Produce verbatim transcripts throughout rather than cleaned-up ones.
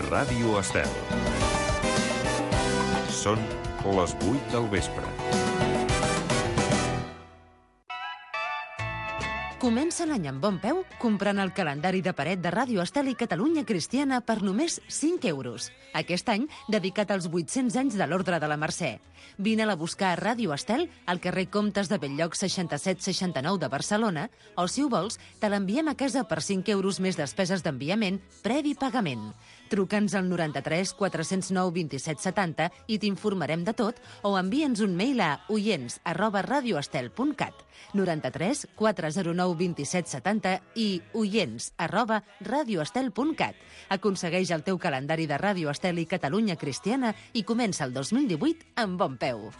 Ràdio Estel. Són les vuit del vespre. Comença l'any amb bon peu comprant el calendari de paret de Ràdio Estel i Catalunya Cristiana per només cinc euros. Aquest any dedicat als vuit-cents anys de l'Ordre de la Mercè. Vine-la a buscar a Ràdio Estel, al carrer Comtes de Bell-lloc seixanta-set seixanta-nou de Barcelona, o si ho vols, te l'enviem a casa per cinc euros més despeses d'enviament, previ pagament. Truca'ns al noranta-tres quatre-cents nou vint-i-set setanta i t'informarem de tot, o envia'ns un mail a oients arroba radioestel punt cat. noranta-tres quatre-cents nou vint-i-set setanta i oients arroba radioestel punt cat. Aconsegueix el teu calendari de Ràdio Estel i Catalunya Cristiana i comença el dos mil divuit amb bon peu.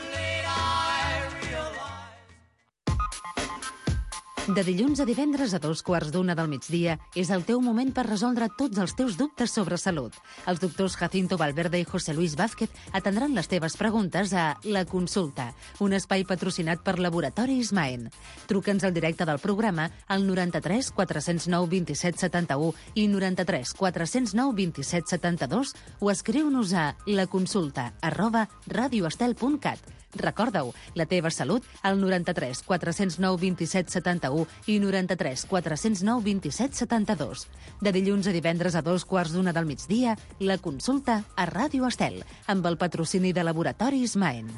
De dilluns a divendres a dos quarts d'una del migdia és el teu moment per resoldre tots els teus dubtes sobre salut. Els doctors Jacinto Valverde i José Luis Vázquez atendran les teves preguntes a La Consulta, un espai patrocinat per Laboratoris Maen. Truca'ns al directe del programa al noranta-tres quatre-cents nou vint-i-set setanta-u i noranta-tres quatre-cents nou vint-i-set setanta-dos o escriu-nos a laconsulta arroba radioestel punt cat. Recorda-ho, la teva salut al noranta-tres quatre-cents nou vint-i-set setanta-u i noranta-tres quatre-cents nou vint-i-set setanta-dos. De dilluns a divendres a dos quarts d'una del migdia, La Consulta a Ràdio Estel, amb el patrocini de Laboratoris Maen.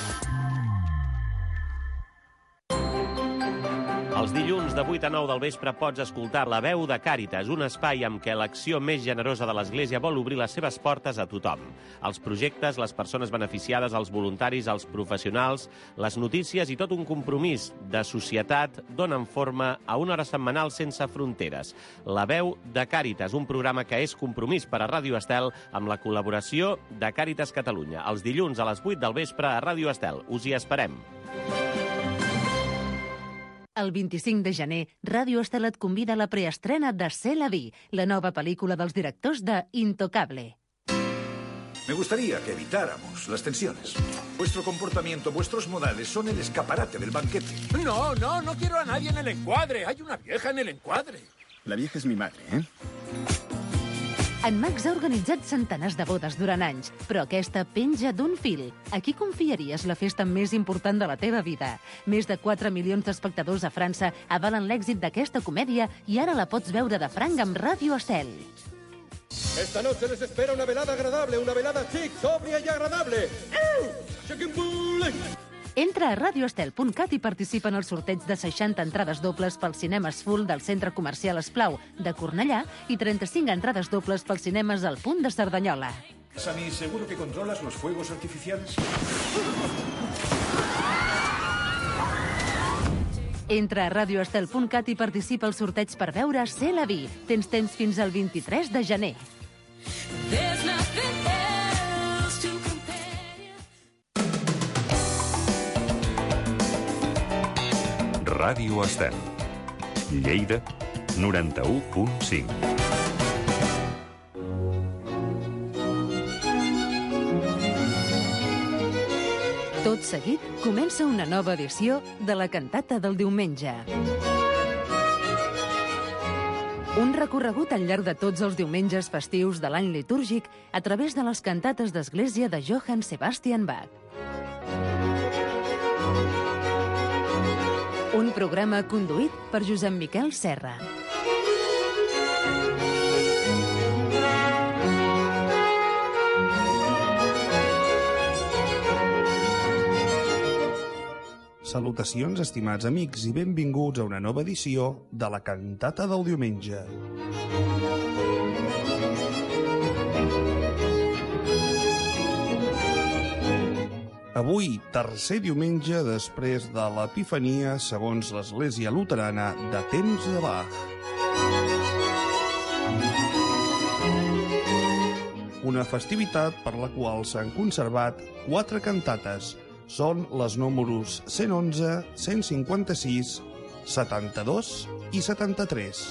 Els dilluns de vuit a nou del vespre pots escoltar La Veu de Càritas, un espai amb què l'acció més generosa de l'Església vol obrir les seves portes a tothom. Els projectes, les persones beneficiades, els voluntaris, els professionals, les notícies i tot un compromís de societat donen forma a una hora setmanal sense fronteres. La Veu de Càritas, un programa que és compromís per a Ràdio Estel amb la col·laboració de Càritas Catalunya. Els dilluns a les vuit del vespre a Ràdio Estel. Us hi esperem. El vint-i-cinc de gener, Ràdio Estel et convida a la preestrena de C'est la vie, la nova pel·lícula dels directors de Intocable. Me gustaría que evitáramos las tensiones. Vuestro comportamiento, vuestros modales son el escaparate del banquete. No, no, no quiero a nadie en el encuadre. Hay una vieja en el encuadre. La vieja es mi madre, ¿eh? En Max ha organitzat centenars de bodes durant anys, però aquesta penja d'un fil. A qui confiaries la festa més important de la teva vida? Més de quatre milions d'espectadors a França avalen l'èxit d'aquesta comèdia i ara la pots veure de franc amb Ràdio Estel. Esta noche les espera una velada agradable, una velada chic, sobria y agradable. Entra a radioestel punt cat i participa en el sorteig de seixanta entrades dobles pels cinemes full del Centre Comercial Esplau de Cornellà i trenta-cinc entrades dobles pels cinemes al Punt de Cerdanyola. Sami, ¿seguro que controlas los fuegos artificiales? Entra a radioestel punt cat i participa al sorteig per veure C'est la vie. Tens temps fins al vint-i-tres de gener. Ràdio Estel. Lleida, noranta-u punt cinc. Tot seguit comença una nova edició de la cantata del diumenge. Un recorregut al llarg de tots els diumenges festius de l'any litúrgic a través de les cantates d'església de Johann Sebastian Bach. Un programa conduït per Josep Miquel Serra. Salutacions, estimats amics, i benvinguts a una nova edició de la cantata del diumenge. Avui, tercer diumenge després de l'Epifania, segons l'Església Luterana, de temps de Bach. Una festivitat per la qual s'han conservat quatre cantates. Són les números cent onze, cent cinquanta-sis, setanta-dos i setanta-tres.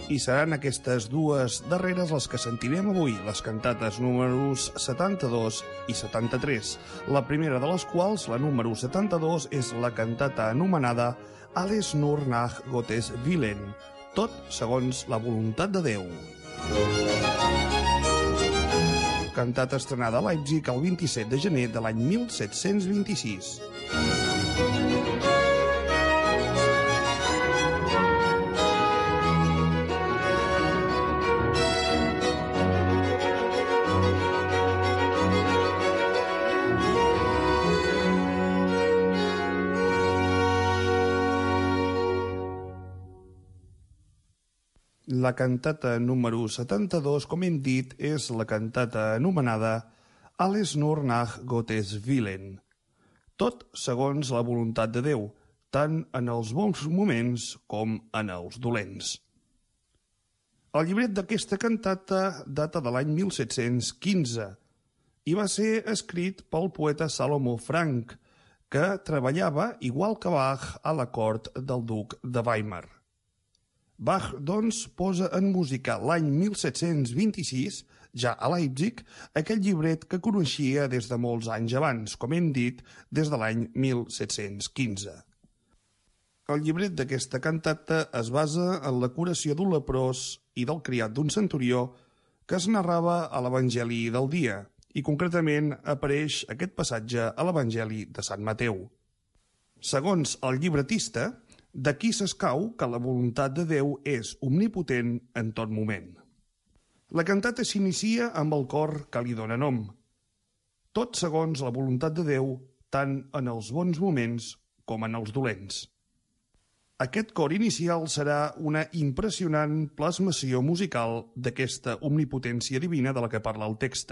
I seran aquestes dues darreres les que sentirem avui, les cantates números setanta-dos i setanta-tres. La primera de les quals, la número setanta-dos, és la cantata anomenada Alles nur nach Gottes Willen, tot segons la voluntat de Déu. Cantata estrenada a Leipzig el vint-i-set de gener de l'any mil set-cents vint-i-sis. La cantata número setanta-dos, com hem dit, és la cantata anomenada Alles nur nach Gottes Willen, tot segons la voluntat de Déu, tant en els bons moments com en els dolents. El llibret d'aquesta cantata data de l'any mil set-cents quinze i va ser escrit pel poeta Salomó Frank, que treballava, igual que Bach, a la cort del duc de Weimar. Bach, doncs, posa en música l'any mil set-cents vint-i-sis, ja a Leipzig, aquell llibret que coneixia des de molts anys abans, com hem dit, des de l'any mil set-cents quinze. El llibret d'aquesta cantata es basa en la curació d'un leprós i del criat d'un centurió que es narrava a l'Evangeli del dia, i concretament apareix aquest passatge a l'Evangeli de Sant Mateu. Segons el llibretista, d'aquí s'escau que la voluntat de Déu és omnipotent en tot moment. La cantata s'inicia amb el cor que li dóna nom. Tot segons la voluntat de Déu, tant en els bons moments com en els dolents. Aquest cor inicial serà una impressionant plasmació musical d'aquesta omnipotència divina de la que parla el text.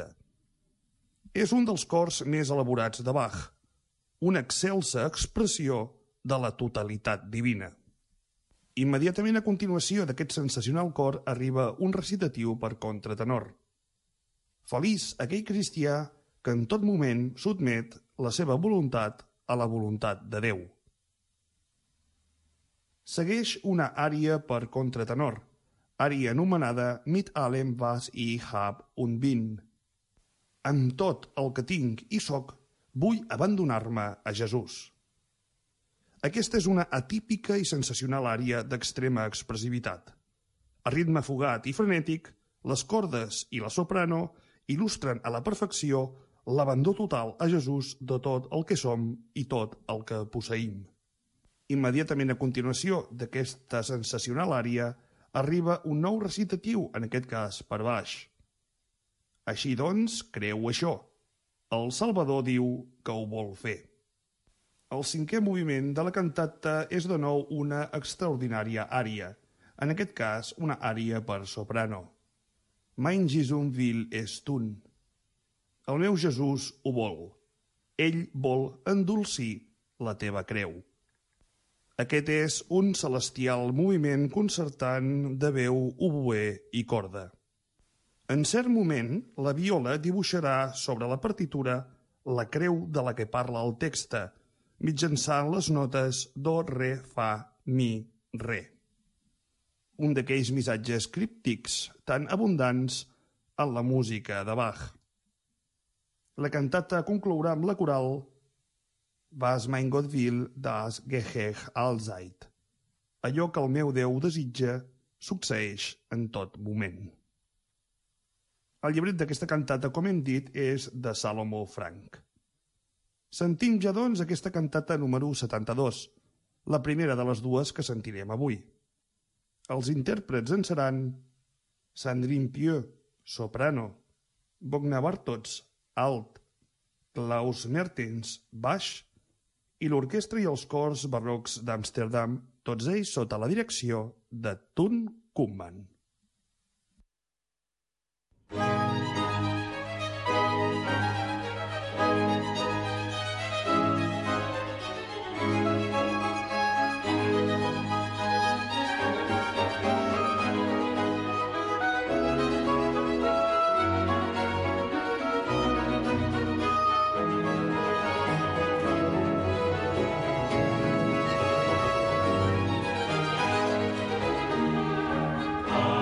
És un dels cors més elaborats de Bach, una excelsa expressió de la totalitat divina. Immediatament a continuació d'aquest sensacional cor arriba un recitatiu per contratenor. Feliç aquell cristià que en tot moment sotmet la seva voluntat a la voluntat de Déu. Segueix una ària per contratenor, ària anomenada Mit allem was ich hab und bin. Amb tot el que tinc i soc, vull abandonar-me a Jesús. Aquesta és una atípica i sensacional ària d'extrema expressivitat. A ritme fugat i frenètic, les cordes i la soprano il·lustren a la perfecció l'abandó total a Jesús de tot el que som i tot el que posseïm. Immediatament a continuació d'aquesta sensacional ària arriba un nou recitatiu, en aquest cas per baix. Així doncs, creu això. El Salvador diu que ho vol fer. El cinquè moviment de la cantata és de nou una extraordinària ària, en aquest cas una ària per soprano. Mein Jesum will es tun. El meu Jesús ho vol. Ell vol endolcir la teva creu. Aquest és un celestial moviment concertant de veu, oboè i corda. En cert moment, la viola dibuixarà sobre la partitura la creu de la que parla el text, mitjançant les notes do, re, fa, mi, re. Un d'aquells missatges críptics tan abundants en la música de Bach. La cantata conclourà amb la coral Was mein Gott will, das geschieht allzeit. Allò que el meu Déu desitja succeeix en tot moment. El llibret d'aquesta cantata, com hem dit, és de Salomó Frank. Sentim ja, doncs, aquesta cantata número setanta-dos, la primera de les dues que sentirem avui. Els intèrprets en seran Sandrine Pieux, soprano, Bogna Bartots, alt, Klaus Mertens, baix, i l'orquestra i els cors barrocs d'Amsterdam, tots ells sota la direcció de Tun Koopman. Ah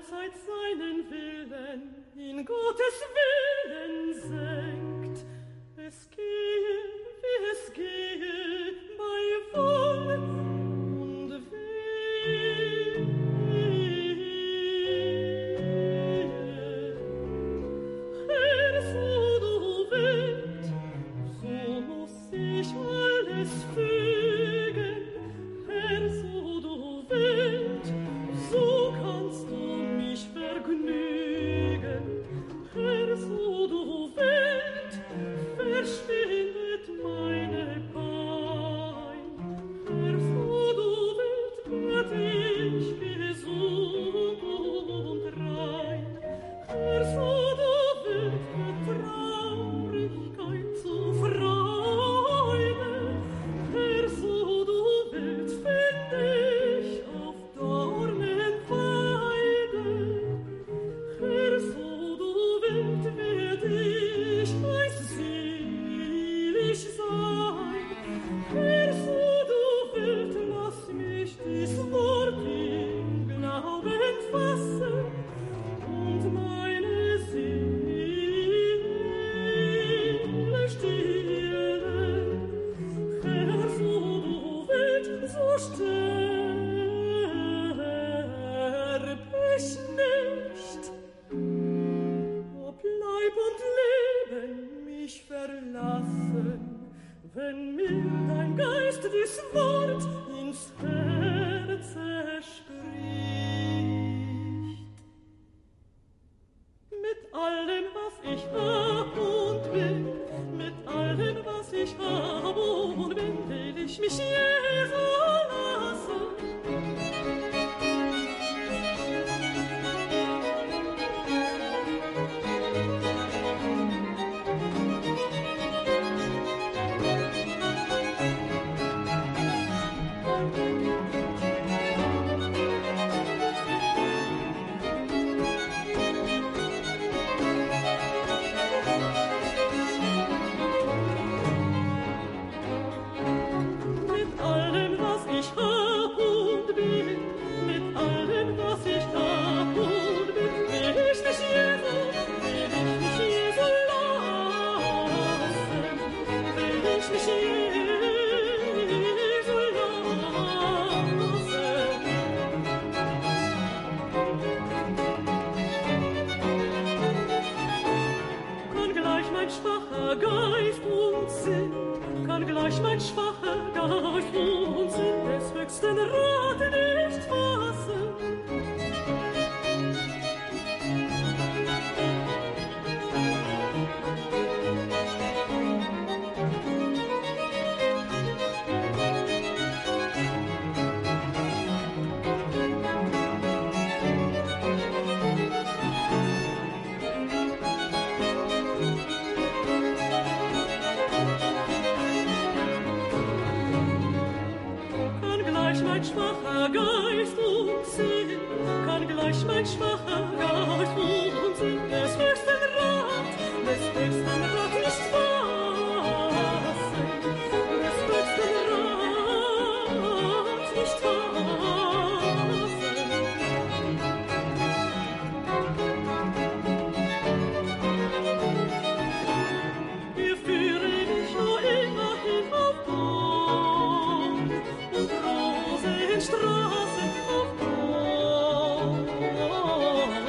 allzeit seinen Willen in Gottes Willen senkt. Es gehe, wie es gehe, bei Wohl und Wehe. Herr, so du willst, so muss ich alles fügen. Herr, so du willst, so kannst du mich vergnügen. Herr, so du willst, verschwindet meine Pein. Herr, so du willst, werd ich gesund und rein. Herr, so du willst, wird Traurigkeit zu Freude. Herr, so du willst, find ich auf Dornenweide. Herr, so du willst, werd ich selig sein. Herr, so du willst, lass mich dies Wort im Glauben fassen und meine Seele stillen. Herr, so du willst, so sterb ich nicht. Ob Leib und Leben mich verlassen, wenn mir dein Geist dies Wort ins Herz spricht. Mit allem, was ich hab und bin, mit allem, was ich hab und bin, will ich mich Jesu lassen. Mit allem, was ich hab und bin, mit allem, was ich hab und bin, will ich mich Jesu, will ich mich Jesu lassen, will ich mich Jesu lassen. Kann gleich mein schwacher Geist und Sinn, kann gleich mein schwacher Geist und Sinn des höchsten Rat nicht fassen. Kann gleich mein schwacher Geist und Sinn, kann gleich mein schwacher Geist und Sinn des höchsten Rat, des höchsten Rat nicht fassen, des höchsten Rat nicht fassen. Wir führen dich nur immerhin auf Dorn und Rosenstraßen auf Dorn.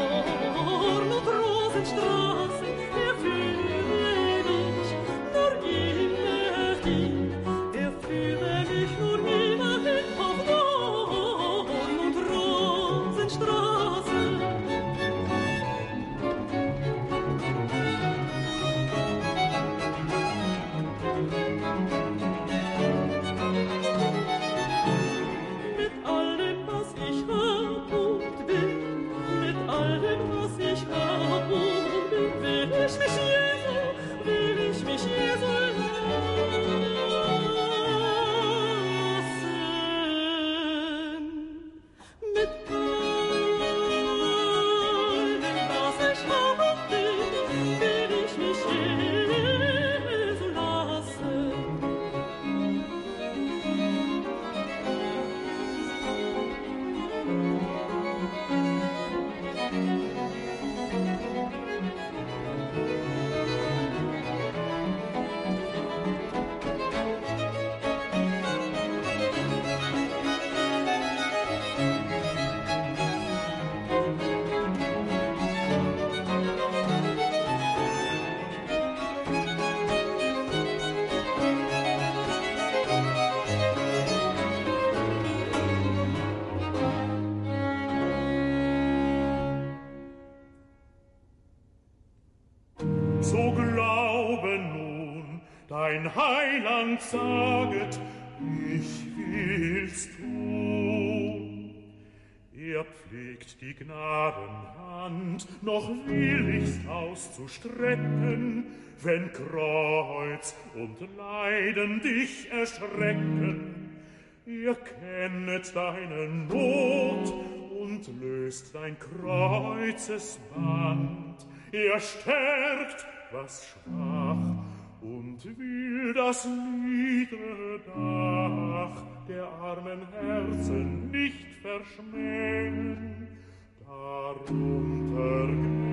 dein Heiland saget, ich will's tun. Er pflegt die Gnadenhand noch willigst auszustrecken, wenn Kreuz und Leiden dich erschrecken. Er kennet deine Not und löst dein Kreuzesband. Er stärkt, was schwach, und will das niedre Dach der armen Herzen nicht verschmähen. Darunter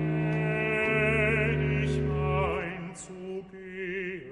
gnädig einzugehen.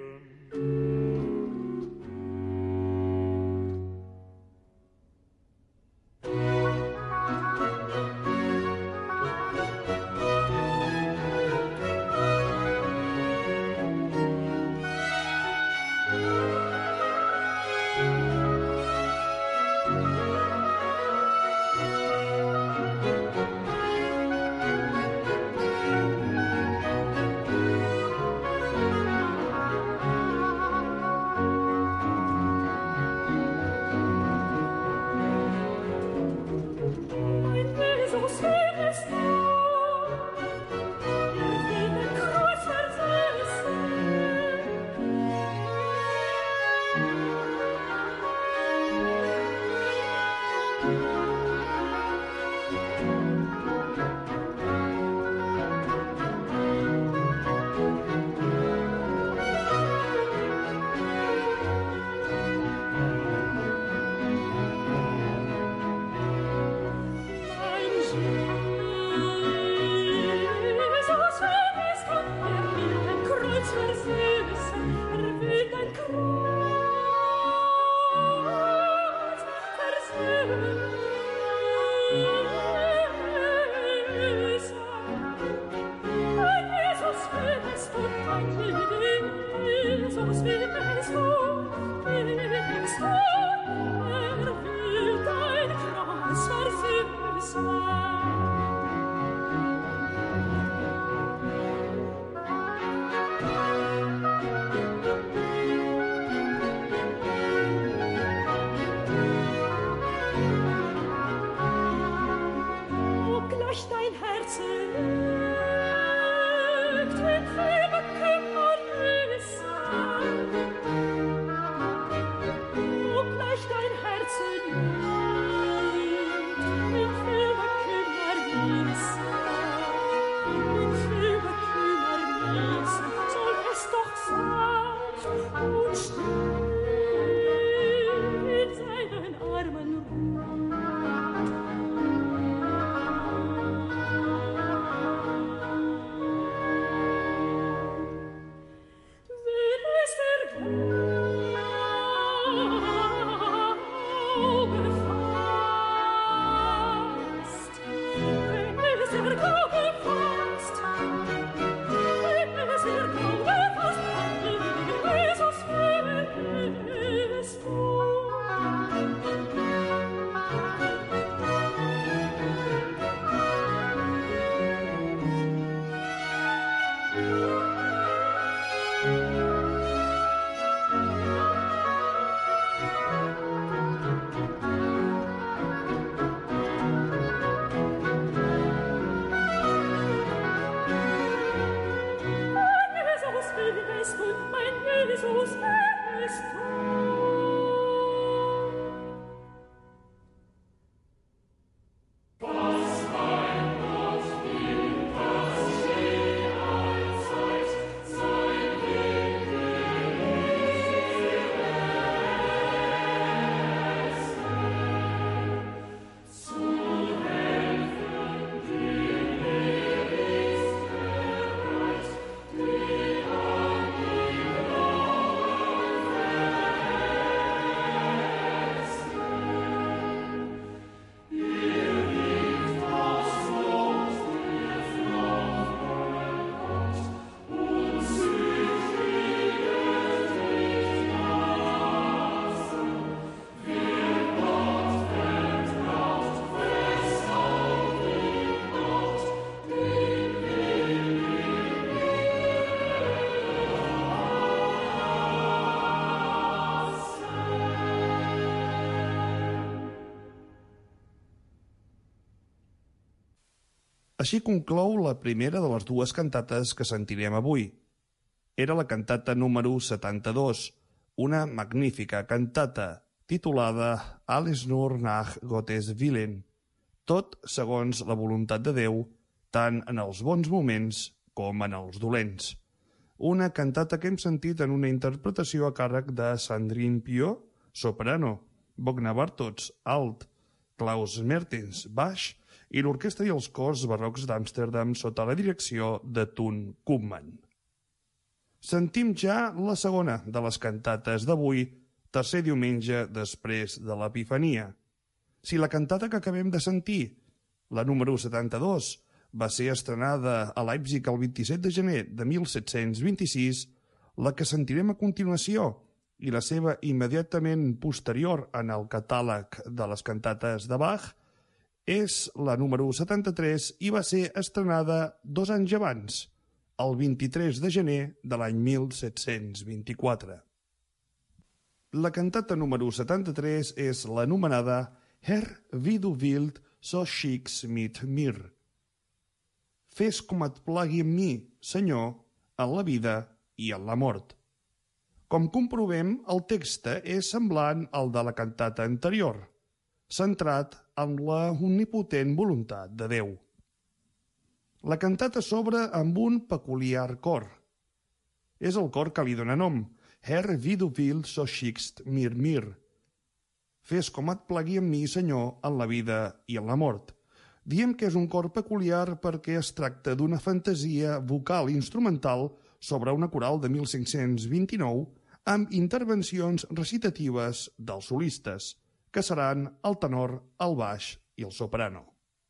Així conclou la primera de les dues cantates que sentirem avui. Era la cantata número setanta-dos, una magnífica cantata titulada Alles nur nach Gottes Willen, tot segons la voluntat de Déu, tant en els bons moments com en els dolents. Una cantata que hem sentit en una interpretació a càrrec de Sandrine Piot, soprano, Bogna Bartots, alt, Klaus Mertens, baix, i l'orquestra i els cors barrocs d'Amsterdam sota la direcció de Toon Koopman. Sentim ja la segona de les cantates d'avui, tercer diumenge després de l'Epifania. Si la cantata que acabem de sentir, la número setanta-dos, va ser estrenada a Leipzig el vint-i-set de gener de mil set-cents vint-i-sis, la que sentirem a continuació i la seva immediatament posterior en el catàleg de les cantates de Bach és la número setanta-tres i va ser estrenada dos anys abans, el vint-i-tres de gener de l'any mil set-cents vint-i-quatre. La cantata número setanta-tres és l'anomenada Herr, wie du willst, so schick's mit mir. Fes com et plagui amb mi, Senyor, en la vida i en la mort. Com comprovem, el text és semblant al de la cantata anterior, centrat en la omnipotent voluntat de Déu. La cantata s'obre amb un peculiar cor. És el cor que li dóna nom, Herr, wie du willst, so schickst mir mir. Fes com et plagui amb mi, Senyor, en la vida i en la mort. Diem que és un cor peculiar perquè es tracta d'una fantasia vocal instrumental sobre una coral de mil cinc-cents vint-i-nou amb intervencions recitatives dels solistes, que seran el tenor, el baix i el soprano.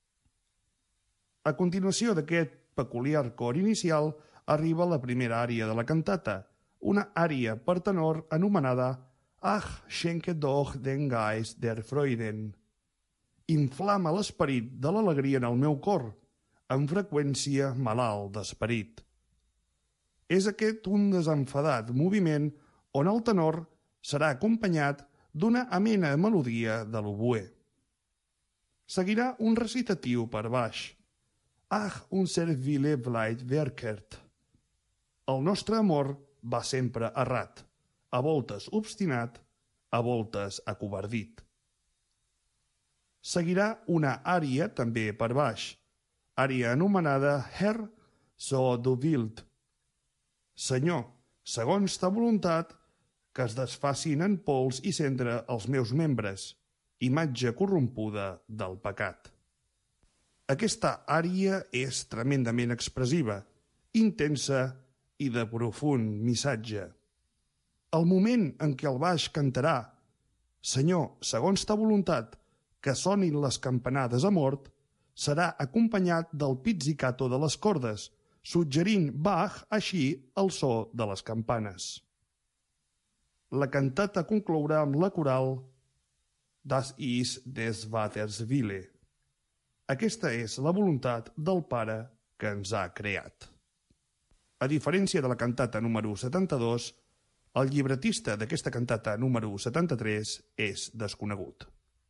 A continuació d'aquest peculiar cor inicial arriba la primera ària de la cantata, una ària per tenor anomenada Ach, schenke doch den Geist der Freuden. Inflama l'esperit de l'alegria en el meu cor, amb freqüència malalt d'esperit. És aquest un desenfadat moviment on el tenor serà acompanyat d'una amena melodia de l'oboè. Seguirà un recitatiu per baix. Ach, unser Wille bleibt verkehrt. El nostre amor va sempre errat, a voltes obstinat, a voltes acovardit. Seguirà una ària també per baix, ària anomenada Herr, so du willst. Senyor, segons ta voluntat, que es desfacin en pols i cendra els meus membres, imatge corrompuda del pecat. Aquesta ària és tremendament expressiva, intensa i de profund missatge. El moment en què el baix cantarà Senyor, segons ta voluntat, que sonin les campanades a mort, serà acompanyat del pizzicato de les cordes, suggerint Bach així el so de les campanes. La cantata conclourà amb la coral Das ist des Vaters Wille. Aquesta és la voluntat del Pare que ens ha creat. A diferència de la cantata número setanta-dos, el llibretista d'aquesta cantata número setanta-tres és desconegut.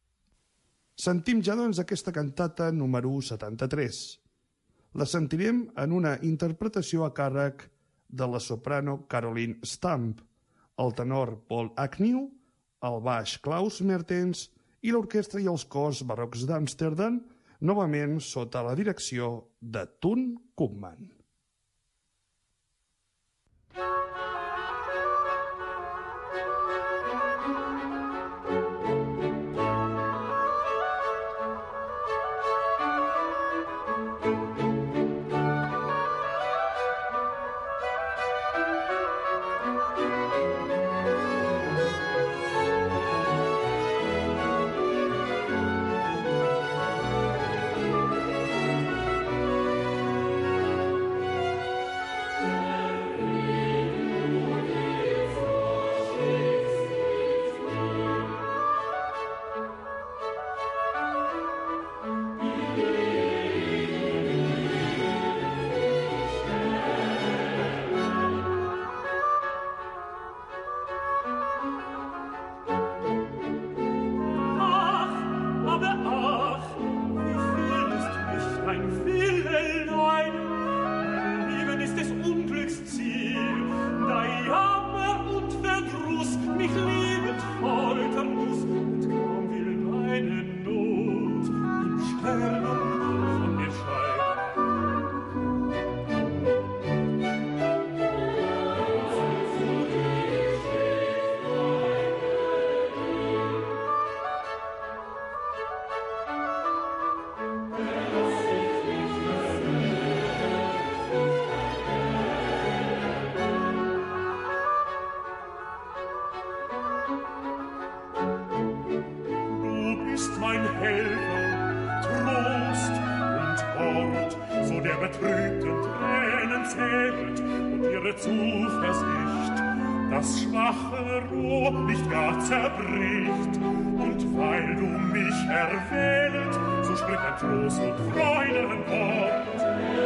Sentim ja, doncs, aquesta cantata número setanta-tres. La sentirem en una interpretació a càrrec de la soprano Caroline Stamp, el tenor Paul Agnew, el baix Klaus Mertens i l'orquestra i els cors barrocs d'Amsterdam, novament sota la direcció de Toon Koopman. der betrübten Tränen zählt und ihre Zuversicht das schwache Rohr nicht gar zerbricht. Und weil du mich erwählt, so sprich ein Trost und Freudenwort.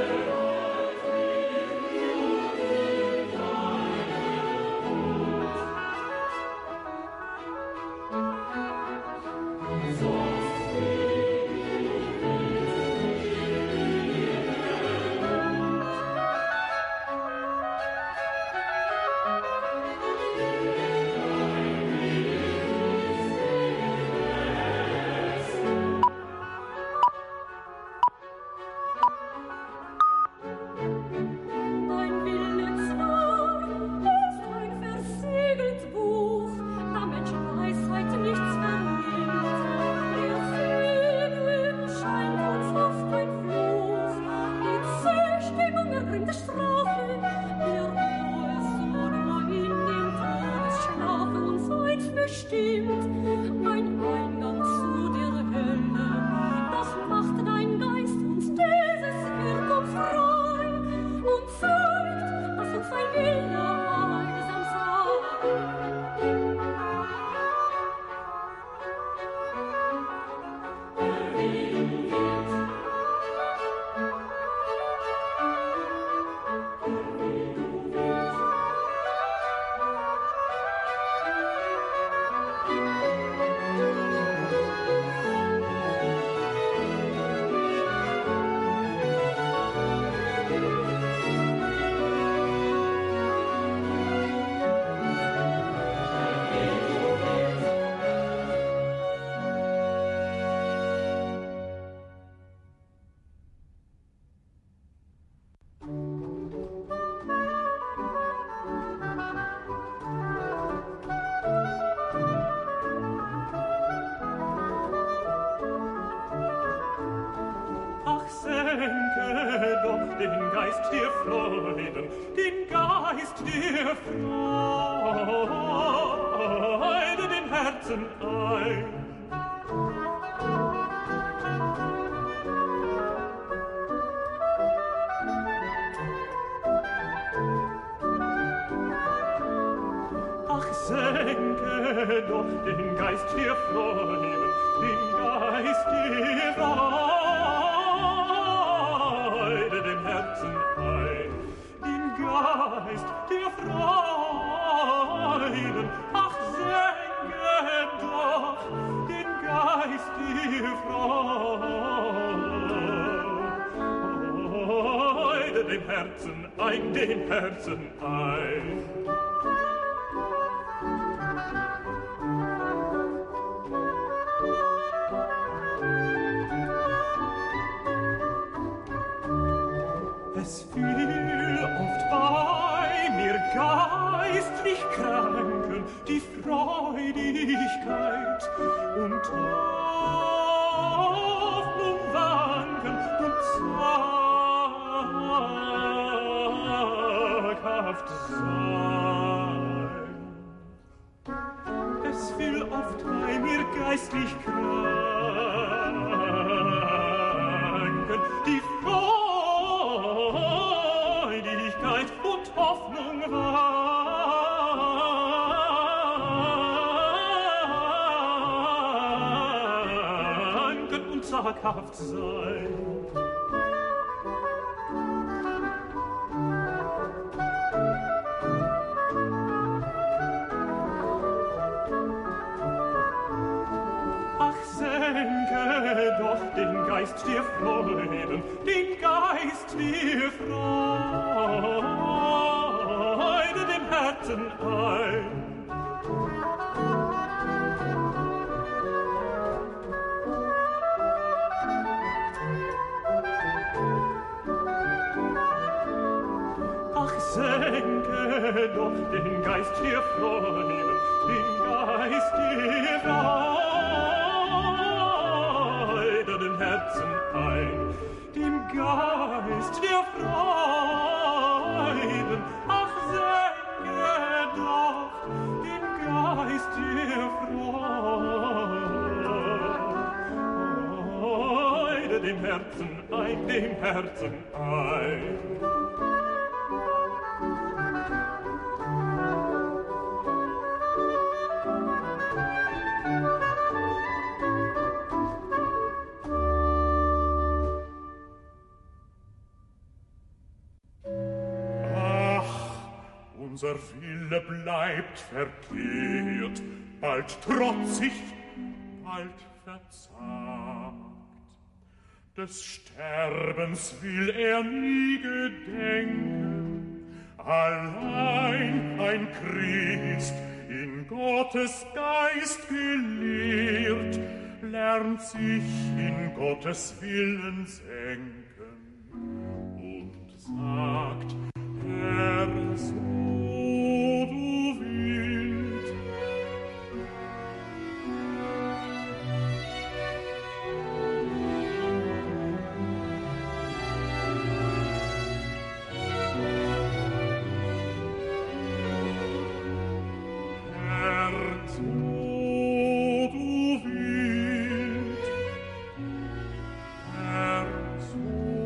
Den Geist der Freuden, den Geist der Freude, den Herzen ein. Ach, senke doch den Geist der Freuden, den Geist der Freude, dem Herzen ein, den Geist der Freuden. Ach, senke doch den Geist der Freude, dem Herzen ein, den Herzen ein. Es fiel oft bei mir geistlich Kranken die Freudigkeit und Hoffnung wanken und zaghaft sein. Es fiel oft bei mir geistlich Kranken die Freudigkeit und Hoffnung wanken und zaghaft sein. Ach, senke doch den Geist der Freuden, den Geist der Freude, dem Herzen ein. Ach, senke doch den Geist der Freuden, den Geist der Freude, dem Herzen ein, dem Geist der Freuden. Ach, senke doch den Geist der Freude, dem dem Herzen ein, dem Herzen ein. Unser Wille bleibt verkehrt, bald trotzig, bald verzagt. Des Sterbens will er nie gedenken, allein ein Christ, in Gottes Geist gelehrt, lernt sich in Gottes Willen senken und sagt, Herr, so du willst. Herr, so du willst. Herr, so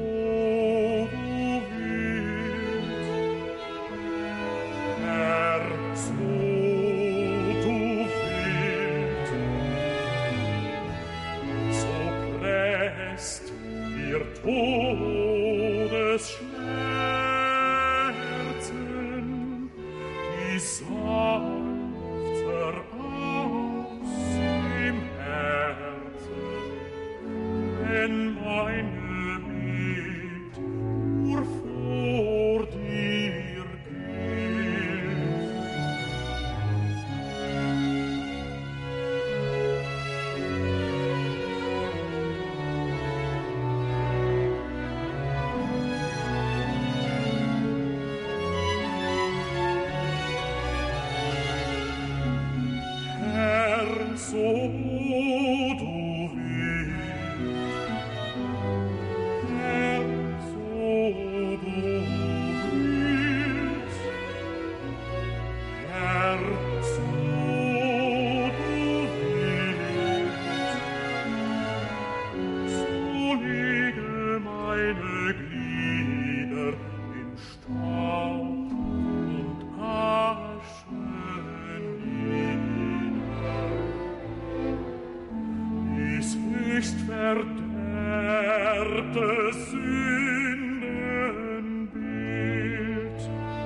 du willst. Herr, so du willst. So presst ihr Todesschmerzen die Seufzer aus dem Herzen, wenn meine Welt nur vor dir gilt. Herr, so du willst. Herr, so du willst. Herr, so du willst. So lege meine Glieder in Staub und Asche nieder. Dies höchst verderbte Sündenbild.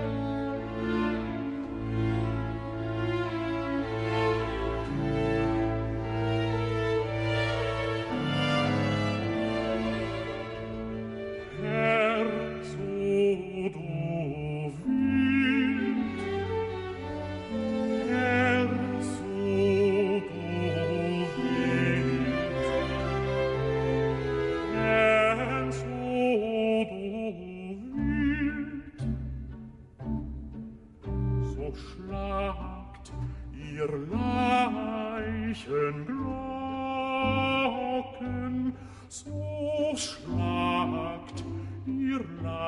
Herr, so du willst. Herr, so du willst. Herr, so du willst. So schlagt ihr Leichenglocken, so schlagt ihr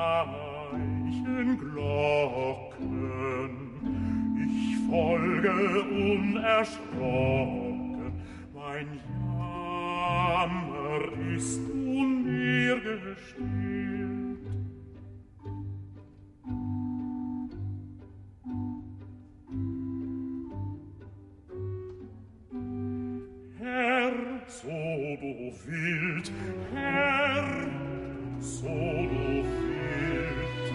Leichenglocken. Ich folge unerschrocken, mein Jammer ist nun mir gestillt. Herr, so du willst, Herr, so du willst.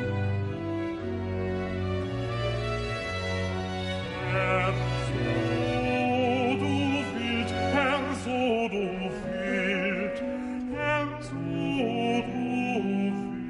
Herr, so du willst, Herr, so du willst, Herr, so du willst.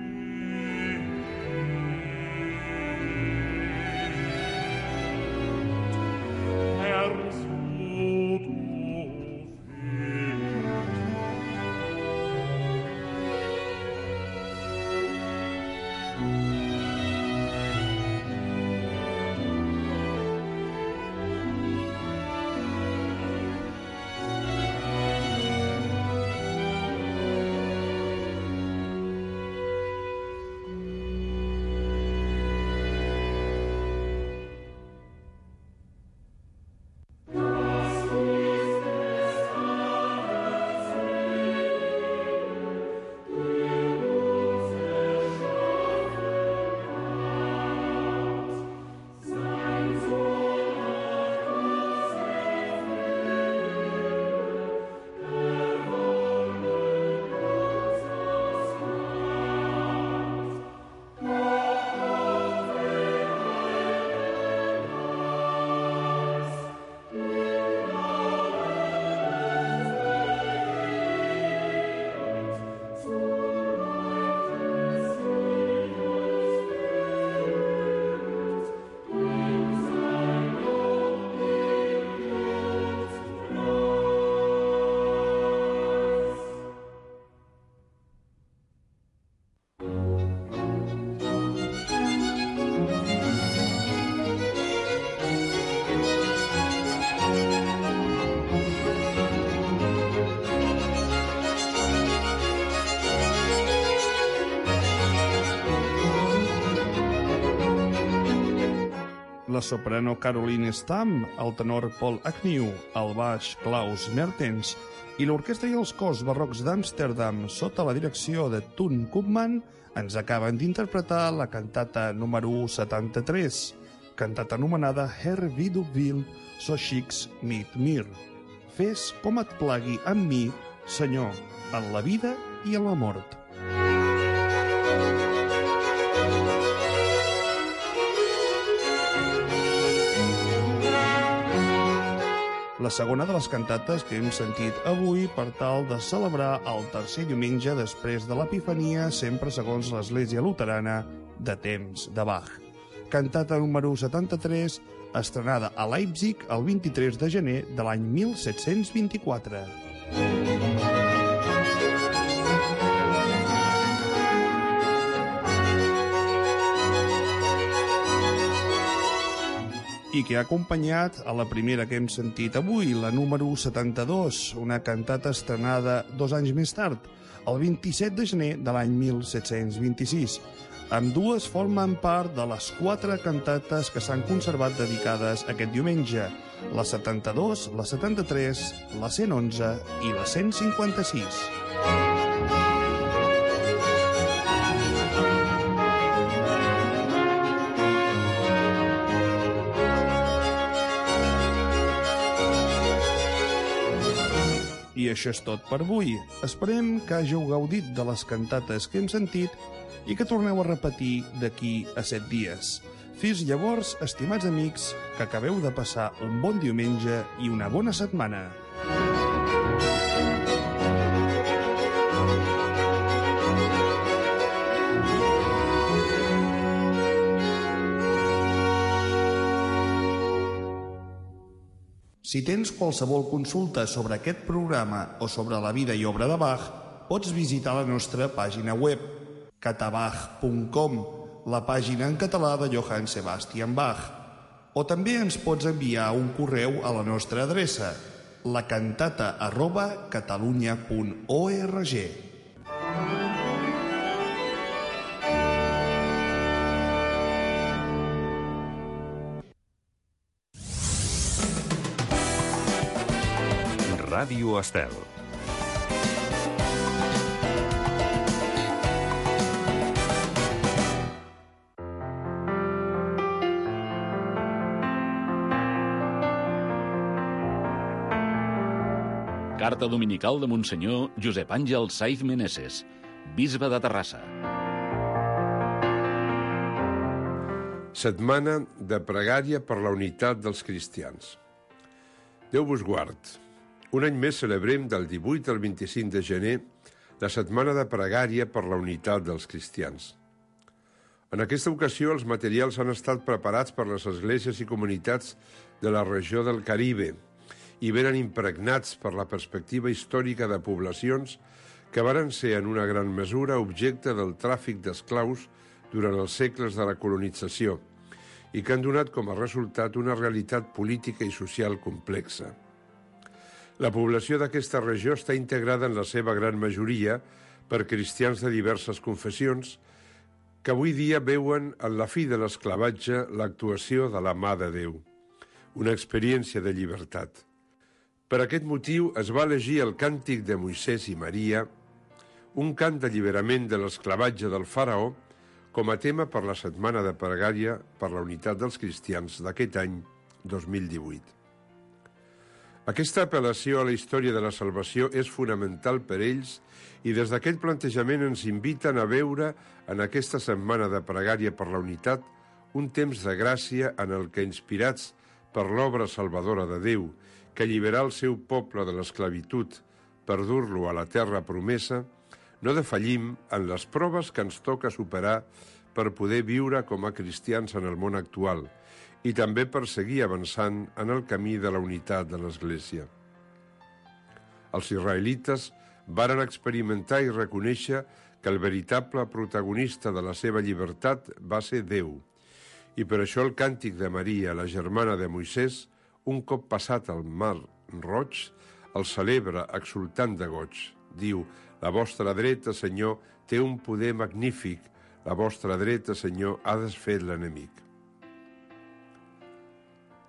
la soprano Caroline Stamm, el tenor Paul Agnew, el baix Klaus Mertens i l'orquestra i els cors barrocs d'Amsterdam sota la direcció de Toon Koopman ens acaben d'interpretar la cantata número setanta-tres, cantata anomenada Herr wie du willst, so schick's mit mir. Fes com et plagui amb mi, Senyor, en la vida i en la mort. La segona de les cantates que hem sentit avui per tal de celebrar el tercer diumenge després de l'Epifania, sempre segons l'Església Luterana, de temps de Bach. Cantata número setanta-tres, estrenada a Leipzig el vint-i-tres de gener de l'any mil set-cents vint-i-quatre. I que ha acompanyat a la primera que hem sentit avui, la número setanta-dos, una cantata estrenada dos anys més tard, el vint-i-set de gener de l'any mil set-cents vint-i-sis. Ambdues formen part de les quatre cantates que s'han conservat dedicades aquest diumenge, la setanta-dos, la setanta-tres, la cent onze i la cent cinquanta-sis. I això és tot per avui. Esperem que hàgiu gaudit de les cantates que hem sentit i que torneu a repetir d'aquí a set dies. Fins llavors, estimats amics, que acabeu de passar un bon diumenge i una bona setmana. Si tens qualsevol consulta sobre aquest programa o sobre la vida i obra de Bach, pots visitar la nostra pàgina web, catabach punt com, la pàgina en català de Johann Sebastian Bach. O també ens pots enviar un correu a la nostra adreça, lacantata arroba catalunya punt org. Ràdio Estel. Carta dominical de Monsenyor Josep Àngel Saiz Meneses, bisbe de Terrassa. Setmana de pregària per la unitat dels cristians. Déu vos guard. Un any més celebrem del divuit al vint-i-cinc de gener la setmana de pregària per la unitat dels cristians. En aquesta ocasió els materials han estat preparats per les esglésies i comunitats de la regió del Caribe i venen impregnats per la perspectiva històrica de poblacions que varen ser en una gran mesura objecte del tràfic d'esclaus durant els segles de la colonització i que han donat com a resultat una realitat política i social complexa. La població d'aquesta regió està integrada en la seva gran majoria per cristians de diverses confessions que avui dia veuen en la fi de l'esclavatge l'actuació de la mà de Déu, una experiència de llibertat. Per aquest motiu es va elegir el càntic de Moisès i Maria, un cant d'alliberament de l'esclavatge del faraó, com a tema per la setmana de pregària per la unitat dels cristians d'aquest any dos mil divuit. Aquesta apel·lació a la història de la salvació és fonamental per ells i des d'aquest plantejament ens inviten a veure en aquesta setmana de pregària per la unitat un temps de gràcia en el que, inspirats per l'obra salvadora de Déu, que alliberà el seu poble de l'esclavitud per dur-lo a la terra promesa, no defallim en les proves que ens toca superar per poder viure com a cristians en el món actual i també per seguir avançant en el camí de la unitat de l'Església. Els israelites varen experimentar i reconèixer que el veritable protagonista de la seva llibertat va ser Déu, i per això el càntic de Maria, la germana de Moisès, un cop passat el mar Roig, el celebra exultant de goig. Diu: la vostra dreta, Senyor, té un poder magnífic, la vostra dreta, Senyor, ha desfet l'enemic.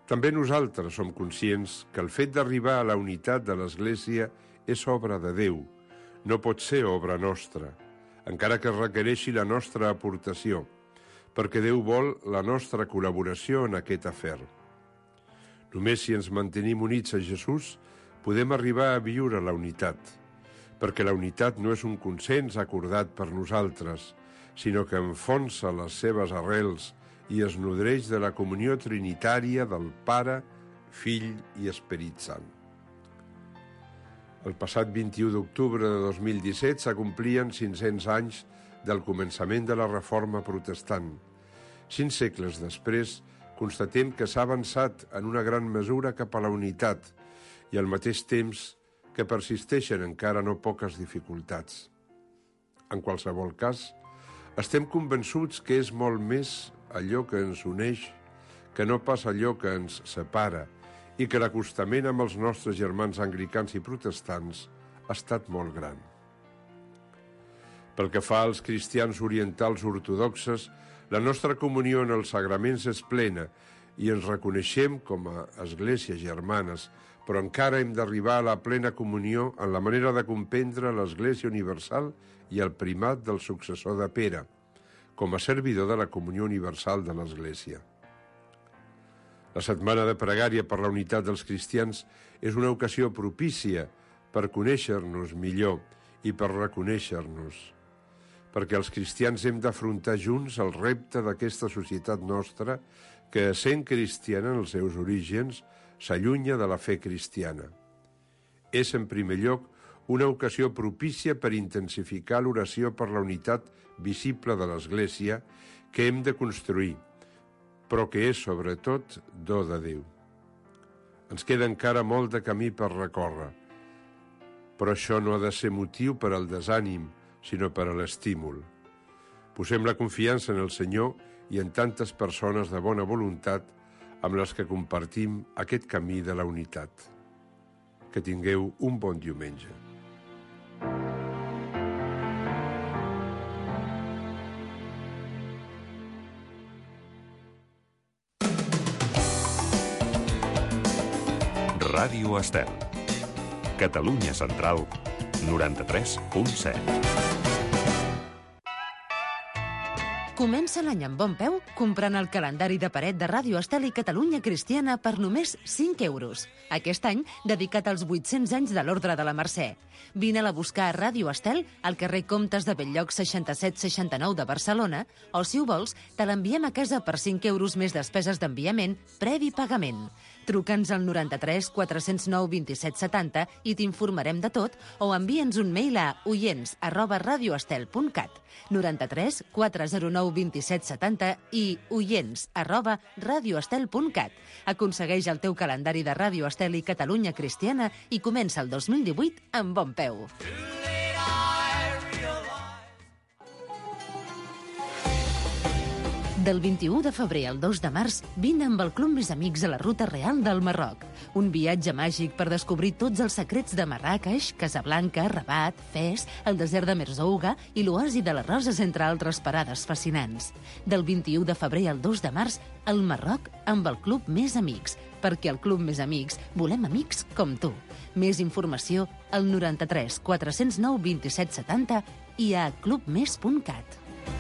També nosaltres som conscients que el fet d'arribar a la unitat de l'Església és obra de Déu, no pot ser obra nostra, encara que requereixi la nostra aportació, perquè Déu vol la nostra col·laboració en aquest afer. Només si ens mantenim units a Jesús podem arribar a viure la unitat, perquè la unitat no és un consens acordat per nosaltres, sinó que enfonsa les seves arrels i es nodreix de la comunió trinitària del Pare, Fill i Esperit Sant. El passat vint-i-u d'octubre de dos mil disset s'acomplien cinc-cents anys del començament de la Reforma Protestant. Cinc segles després, constatem que s'ha avançat en una gran mesura cap a la unitat i al mateix temps que persisteixen encara no poques dificultats. En qualsevol cas, estem convençuts que és molt més allò que ens uneix que no pas allò que ens separa i que l'acostament amb els nostres germans anglicans i protestants ha estat molt gran. Pel que fa als cristians orientals ortodoxes, la nostra comunió en els sagraments és plena i ens reconeixem com a esglésies germanes, però encara hem d'arribar a la plena comunió en la manera de comprendre l'Església Universal i el primat del successor de Pere, com a servidor de la comunió universal de l'Església. La setmana de pregària per la unitat dels cristians és una ocasió propícia per conèixer-nos millor i per reconèixer-nos, perquè els cristians hem d'afrontar junts el repte d'aquesta societat nostra que, sent cristiana en els seus orígens, s'allunya de la fe cristiana. És, en primer lloc, una ocasió propícia per intensificar l'oració per la unitat visible de l'Església que hem de construir, però que és, sobretot, do de Déu. Ens queda encara molt de camí per recórrer, però això no ha de ser motiu per al desànim, sinó per a l'estímul. Posem la confiança en el Senyor i en tantes persones de bona voluntat amb les que compartim aquest camí de la unitat. Que tingueu un bon diumenge. Ràdio Estel. Catalunya Central, noranta-tres punt set. Comença l'any amb bon peu comprant el calendari de paret de Ràdio Estel i Catalunya Cristiana per només cinc euros. Aquest any dedicat als vuit-cents anys de l'Ordre de la Mercè. Vine-la a buscar a Ràdio Estel al carrer Comtes de Bell-lloc seixanta-set seixanta-nou de Barcelona o, si ho vols, te l'enviem a casa per cinc euros més despeses d'enviament previ pagament. Truca'ns al noranta-tres quatre-cents nou vint-i-set setanta i t'informarem de tot o envia'ns un mail a oients arroba radioestel punt cat. noranta-tres quatre-cents nou vint-i-set setanta i oients arroba radioestel punt cat. Aconsegueix el teu calendari de Ràdio Estel i Catalunya Cristiana i comença el dos mil divuit amb bon peu. Del vint-i-u de febrer al dos de març, vine amb el Club Més Amics a la Ruta Real del Marroc. Un viatge màgic per descobrir tots els secrets de Marràqueix, Casablanca, Rabat, Fes, el desert de Merzouga i l'oasi de les Roses, entre altres parades fascinants. Del vint-i-u de febrer al dos de març, al Marroc amb el Club Més Amics, perquè al Club Més Amics volem amics com tu. Més informació al noranta-tres quatre-cents nou vint-i-set setanta i a clubmes punt cat.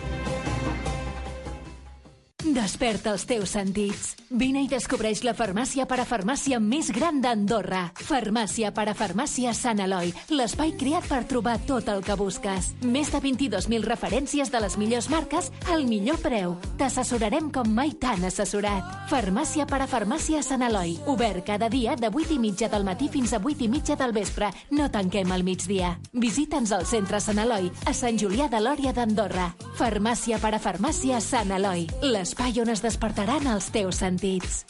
Desperta els teus sentits. Vine i descobreix la farmàcia parafarmàcia més gran d'Andorra. Farmàcia parafarmàcia Sant Eloi, l'espai creat per trobar tot el que busques. Més de vint-i-dos mil referències de les millors marques al millor preu. T'assessorarem com mai t'han assessorat. Farmàcia parafarmàcia Sant Eloi, obert cada dia de vuit i mitja del matí fins a vuit i mitja del vespre. No tanquem al migdia. Visita'ns al centre Sant Eloi, a Sant Julià de Lòria d'Andorra. Farmàcia parafarmàcia Sant Eloi, l'espai on es despertaran els teus sentits.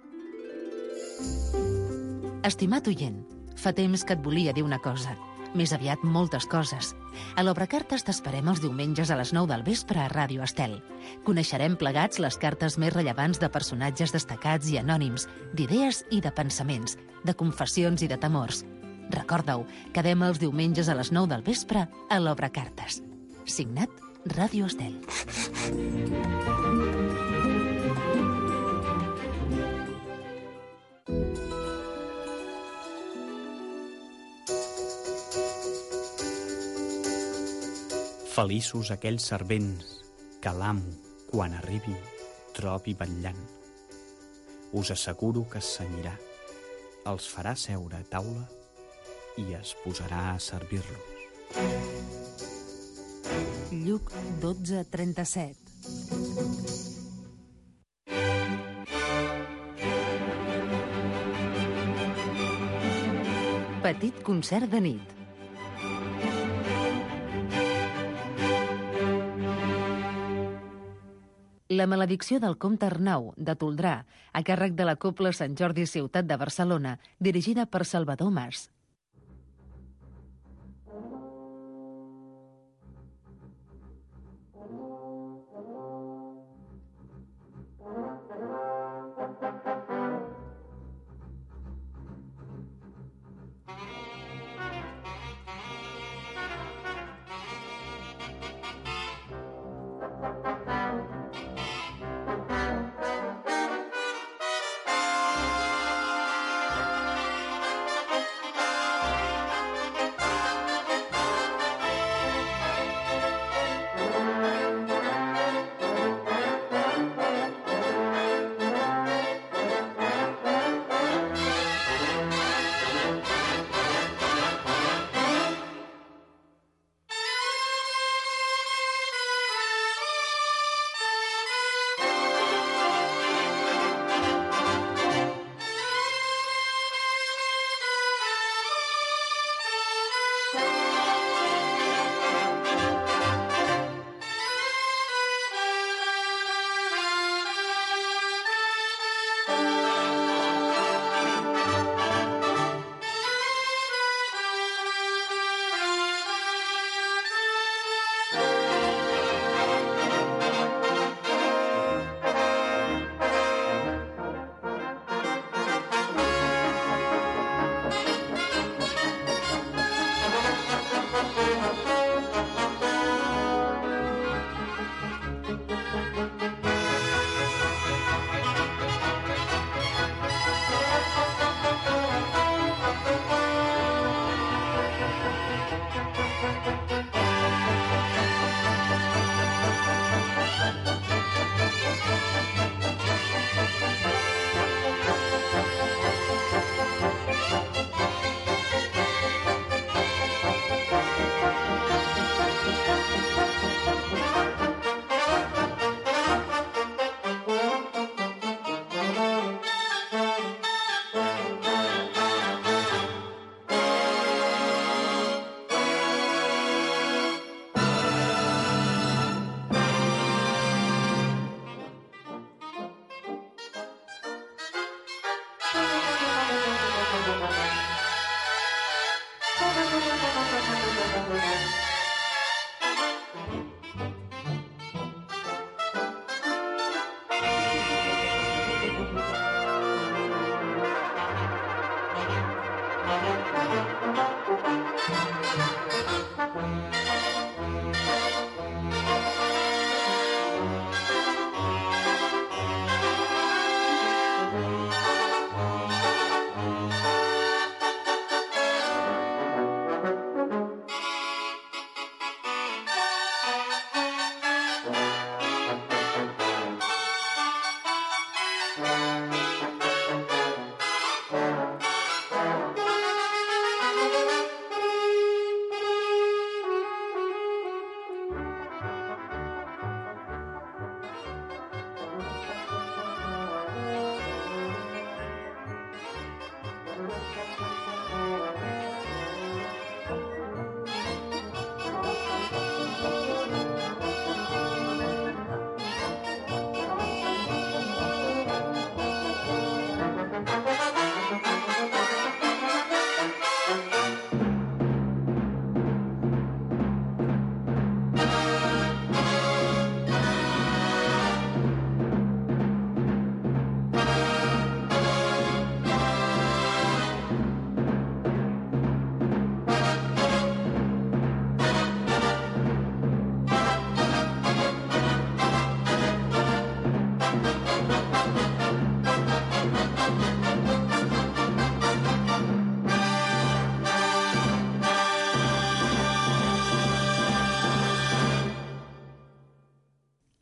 Estimat oient, fa temps que et volia dir una cosa. Més aviat moltes coses. A l'Obrecartes t'esperem els diumenges a les nou del vespre a Ràdio Estel. Coneixerem plegats les cartes més rellevants de personatges destacats i anònims, d'idees i de pensaments, de confessions i de temors. Recorda-ho, quedem els diumenges a les nou del vespre a l'Obrecartes. Signat Ràdio Estel. Feliços aquells servents que l'amo, quan arribi, trobi vetllant. Us asseguro que es cenyirà, els farà seure a taula i es posarà a servir-los. Lluc dotze trenta-set. Petit concert de nit. La maledicció del comte Arnau, de Toldrà, a càrrec de la Cobla Sant Jordi Ciutat de Barcelona, dirigida per Salvador Mas.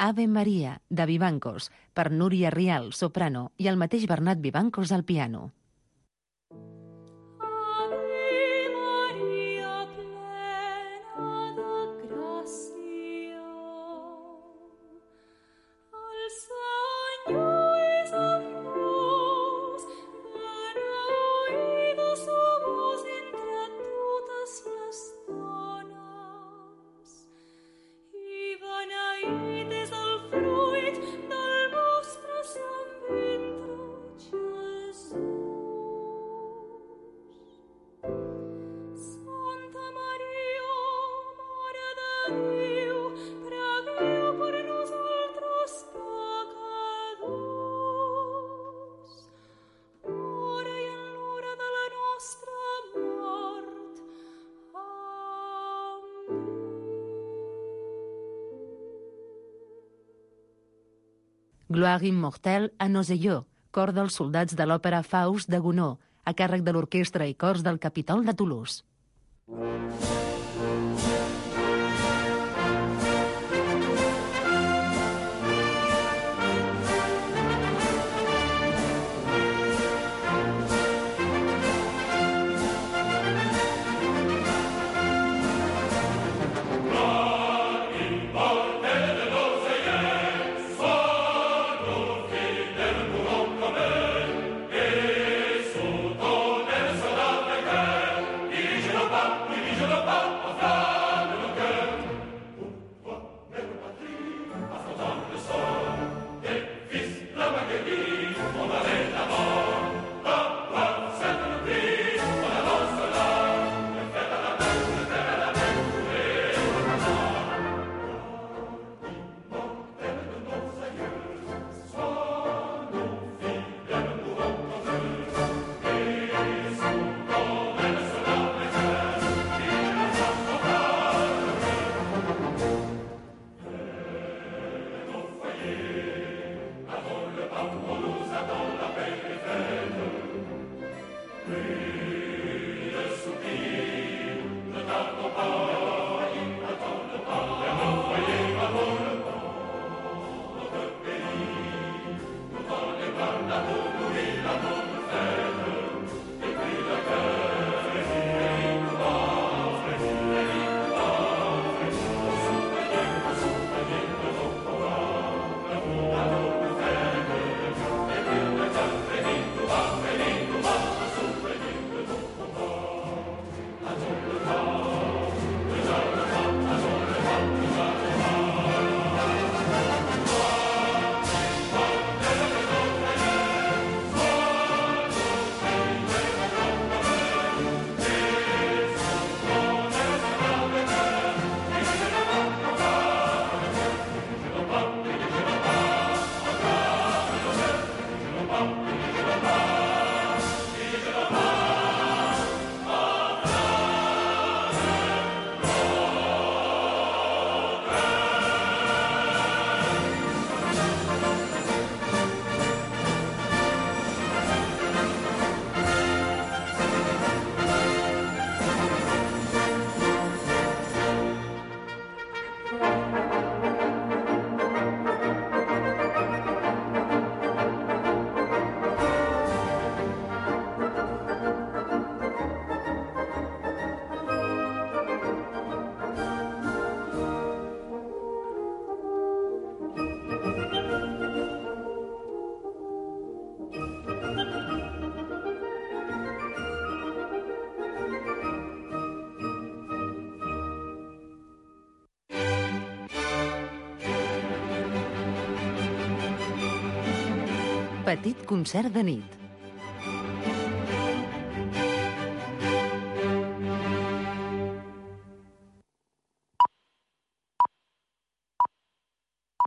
Ave Maria, de Vivancos, per Núria Rial, soprano, i el mateix Bernat Vivancos al piano. Gloire immortelle a Noselló, cor dels soldats de l'òpera Faust de Gounod, a càrrec de l'orquestra i cors del Capitol de Toulouse. Petit concert de nit.